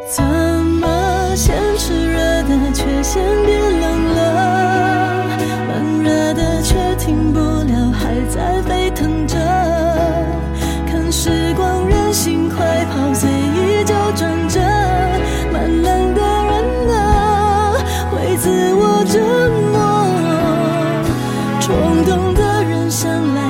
怎么先炽热的却先变冷了，慢热的却停不了，还在沸腾着。看时光任性快跑，随意就转折。慢冷的人啊，会自我折磨。冲动的人向来